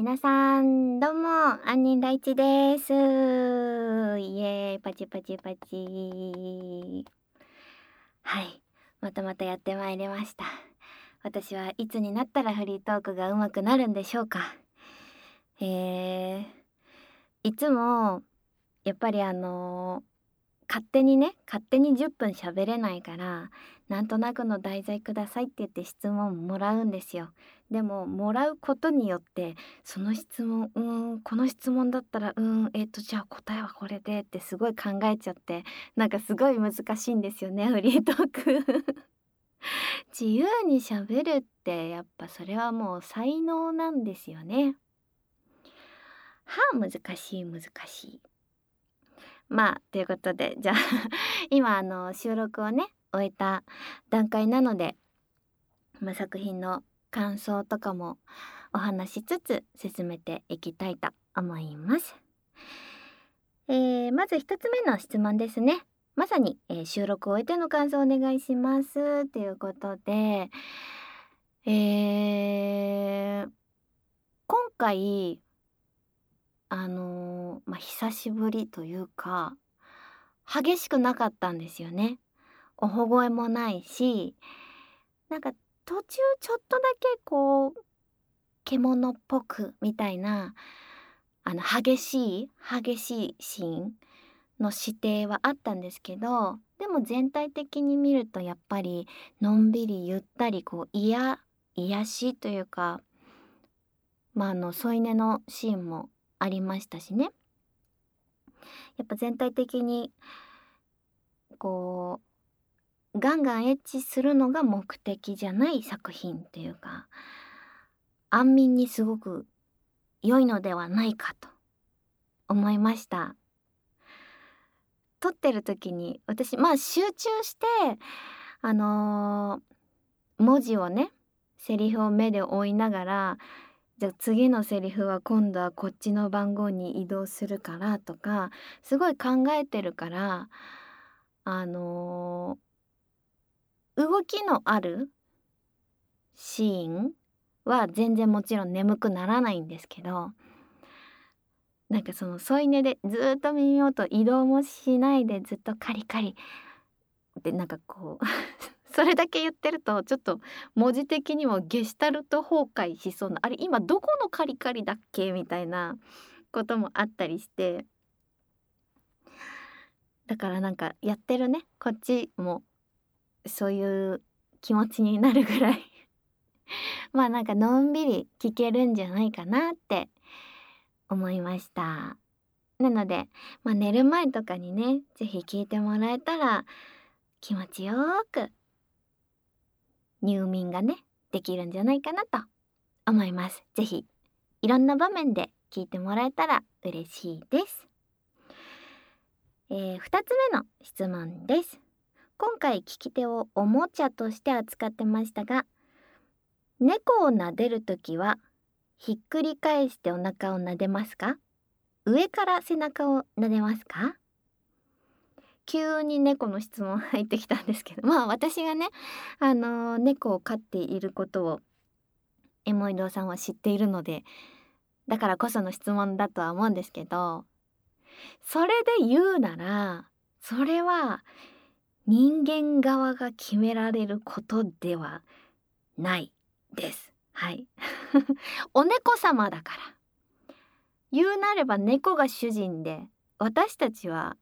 皆さんどうも、杏仁ライチです。イエーイ、パチパチパチ。はい、またまたやってまいりました。私はいつになったらフリートークが上手くなるんでしょうか。いつもやっぱり勝手に10分喋れないから、なんとなくの題材くださいって言って質問もらうんですよ。でももらうことによって、その質問、この質問だったら、じゃあ答えはこれでってすごい考えちゃって、なんかすごい難しいんですよね、フリートーク。自由に喋るってやっぱそれはもう才能なんですよね。難しい難しい。ということで、じゃあ今収録をね終えた段階なので、作品の感想とかもお話しつつ進めていきたいと思います。まず一つ目の質問ですね。まさに、収録を終えての感想お願いしますということで、今回久しぶりというか、激しくなかったんですよね。おほ声もないし、なんか途中ちょっとだけこう獣っぽくみたいな、激しいシーンの指定はあったんですけど、でも全体的に見るとやっぱりのんびりゆったり癒しというか、添い寝のシーンもありましたしね。やっぱ全体的にこガンガンエッチするのが目的じゃない作品っていうか、安眠にすごく良いのではないかと思いました。撮ってる時に私集中して、あの文字をね、セリフを目で追いながら、じゃあ次のセリフは今度はこっちの番号に移動するからとか、すごい考えてるから、あの動きのあるシーンは全然もちろん眠くならないんですけど、なんかその添い寝でずっと耳元移動もしないでずっとカリカリで、それだけ言ってるとちょっと文字的にもゲシュタルト崩壊しそうな、あれ今どこのカリカリだっけみたいなこともあったりして、だからなんかやってるねこっちもそういう気持ちになるぐらいなんかのんびり聞けるんじゃないかなって思いました。なので、寝る前とかにね、ぜひ聞いてもらえたら気持ちよく入眠がね、できるんじゃないかなと思います。ぜひいろんな場面で聞いてもらえたら嬉しいです。2つ目の質問です。今回聞き手をおもちゃとして扱ってましたが、猫を撫でるときはひっくり返してお腹を撫でますか？上から背中を撫でますか？急に猫の質問入ってきたんですけど、私がね、猫を飼っていることをエモイドさんは知っているので、だからこその質問だとは思うんですけど、それで言うなら、それは人間側が決められることではないです。はい。お猫様だから。言うなれば猫が主人で、私たちは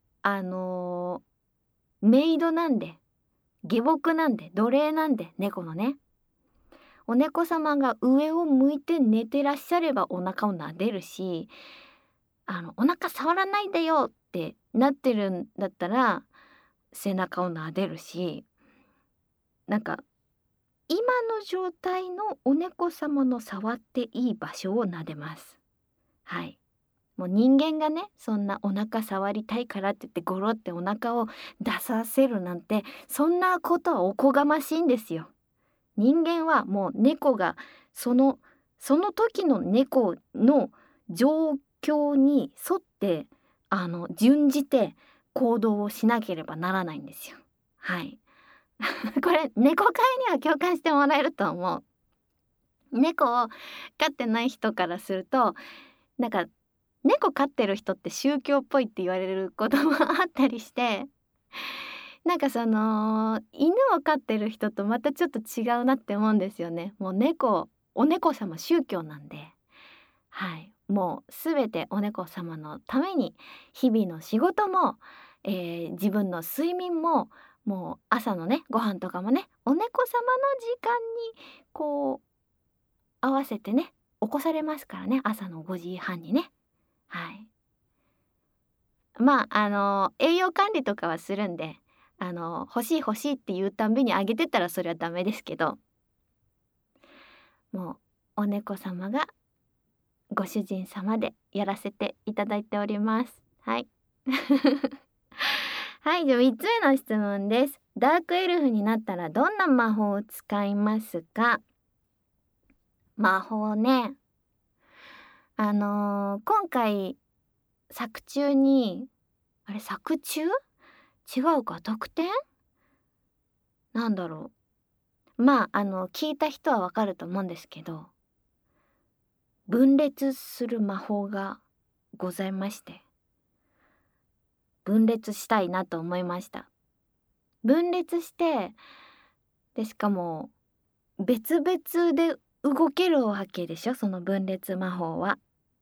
メイドなんで、下僕なんで、奴隷なんで、猫のね。お猫様が上を向いて寝てらっしゃればお腹を撫でるし、お腹触らないでよってなってるんだったら、背中を撫でるし、なんか今の状態のお猫様の触っていい場所を撫でます。はい。もう人間がね、そんなお腹触りたいからって言ってゴロってお腹を出させるなんて、そんなことはおこがましいんですよ。人間はもう猫がその時の猫の状況に沿って準じて行動をしなければならないんですよ。はい。これ猫界には共感してもらえると思う。 猫を飼ってない人からすると、なんか猫飼ってる人って宗教っぽいって言われることもあったりして、なんかその犬を飼ってる人とまたちょっと違うなって思うんですよね。もうお猫様宗教なんで、はい、もうすべてお猫様のために日々の仕事も、自分の睡眠も、もう朝のねご飯とかもねお猫様の時間にこう合わせてね起こされますからね、朝の5時半にね。はい。まあ栄養管理とかはするんで、欲しい欲しいって言うたんびにあげてたらそれはダメですけど、もうお猫様がご主人様でやらせていただいております。はい。はい、じゃあ3つ目の質問です。ダークエルフになったらどんな魔法を使いますか？魔法ね。今回作中に、あれ作中？違うか、特典？なんだろう。まあ、聞いた人はわかると思うんですけど、分裂する魔法がございまして、分裂したいなと思いました。分裂して、で、しかも別々で動けるわけでしょ、その分裂魔法は。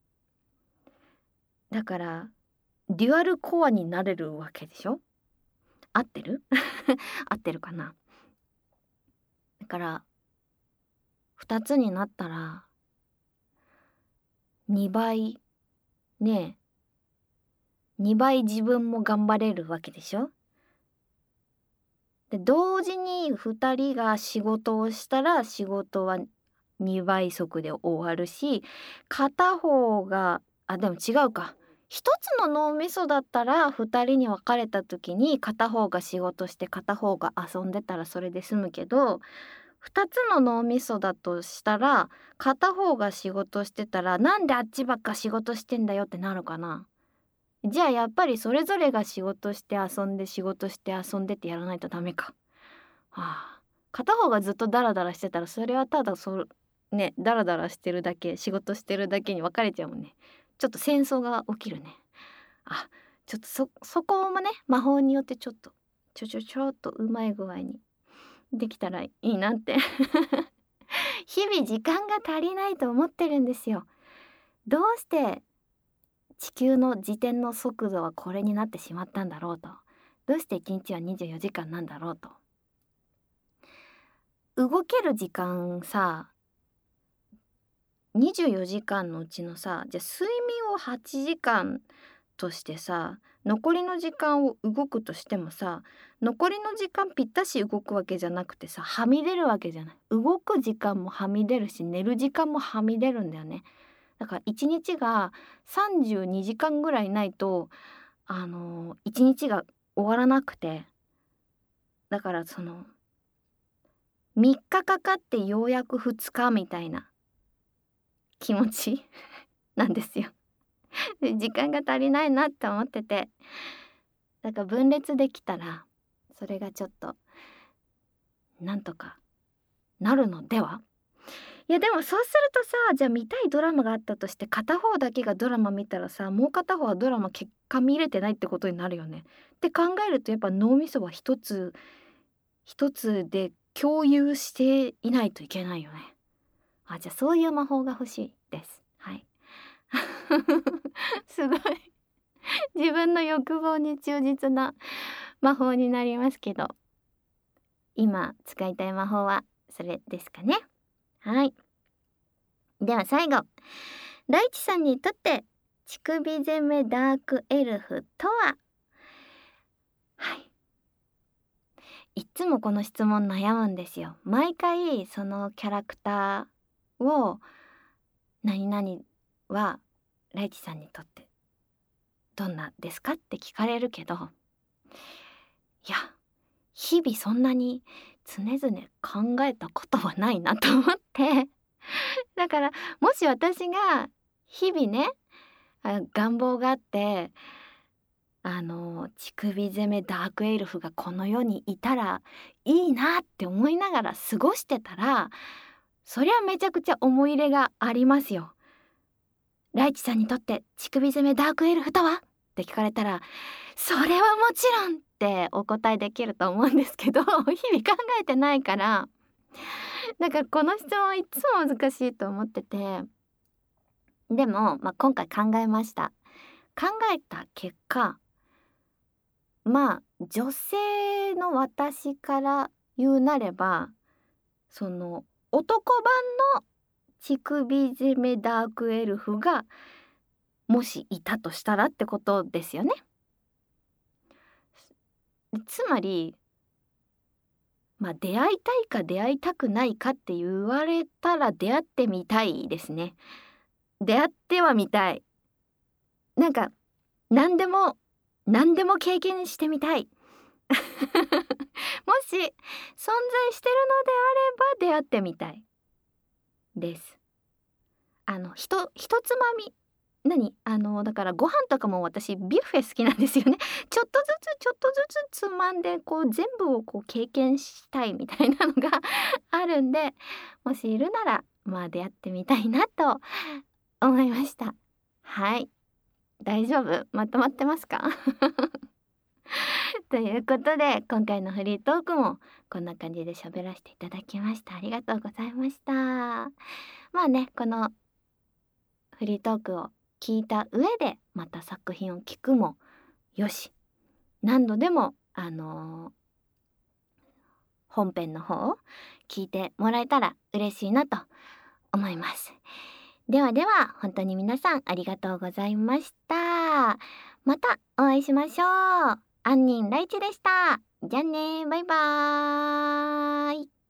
だから、デュアルコアになれるわけでしょ？合ってる？合ってるかな？だから、2つになったら、2倍、ねえ、2倍自分も頑張れるわけでしょ？で、同時に2人が仕事をしたら仕事は2倍速で終わるし、片方が、でも違うか。一つの脳みそだったら2人に分かれた時に片方が仕事して片方が遊んでたらそれで済むけど、2つの脳みそだとしたら片方が仕事してたらなんであっちばっか仕事してんだよってなるかな。じゃあやっぱりそれぞれが仕事して遊んで仕事して遊んでってやらないとダメか。はあ、片方がずっとダラダラしてたらそれはただね、ダラダラしてるだけ、仕事してるだけに分かれちゃうもんね。ちょっと戦争が起きるね。ちょっとそこもね魔法によってちょっとちょっとうまい具合にできたらいいなって日々時間が足りないと思ってるんですよ。どうして地球の自転の速度はこれになってしまったんだろうと。どうして1日は24時間なんだろうと。動ける時間さ、24時間のうちのさ、じゃあ睡眠を8時間としてさ、残りの時間を動くとしてもさ、残りの時間ぴったし動くわけじゃなくてさ、はみ出るわけじゃない。動く時間もはみ出るし、寝る時間もはみ出るんだよね。だから1日が32時間ぐらいないと、1日が終わらなくて、だからその3日かかってようやく2日みたいな気持ちなんですよ。で時間が足りないなって思ってて、だから分裂できたらそれがちょっとなんとかなるのでは。いやでもそうするとさ、じゃあ見たいドラマがあったとして片方だけがドラマ見たらさ、もう片方はドラマ結果見れてないってことになるよね。って考えるとやっぱ脳みそは一つで共有していないといけないよね。じゃあそういう魔法が欲しいです。はい。すごい自分の欲望に忠実な魔法になりますけど、今使いたい魔法はそれですかね。はい。では最後、大地さんにとって乳首攻めダークエルフとは？はい。いつもこの質問悩むんですよ。毎回そのキャラクターを何々はライチさんにとってどんなですかって聞かれるけど、いや、日々そんなに常々考えたことはないなと思ってだからもし私が日々ね、願望があって、乳首攻めダークエルフがこの世にいたらいいなって思いながら過ごしてたら、 そりゃめちゃくちゃ思い入れがありますよ。ライチさんにとって乳首攻めダークエルフとはって聞かれたら、それはもちろんってお答えできると思うんですけど、日々考えてないから、なんかこの質問いつも難しいと思ってて、でも、今回考えました。考えた結果、女性の私から言うなれば、その男版の乳首攻めダークエルフがもしいたとしたらってことですよね。つまり、出会いたいか出会いたくないかって言われたら出会ってみたいですね。出会ってはみたい。なんか何でも経験してみたい。もし存在してるのであれば出会ってみたいです。ひとつまみだからご飯とかも私ビュッフェ好きなんですよね。ちょっとずつつまんで全部を経験したいみたいなのがあるんで、もしいるなら出会ってみたいなと思いました。はい、大丈夫？まとまってますか？ということで今回のフリートークもこんな感じで喋らせていただきました。ありがとうございました。このフリートークを聞いた上でまた作品を聞くもよし、何度でも本編の方を聞いてもらえたら嬉しいなと思います。では本当に皆さんありがとうございました。またお会いしましょう。杏仁ライチでした。じゃあね、バイバーイ。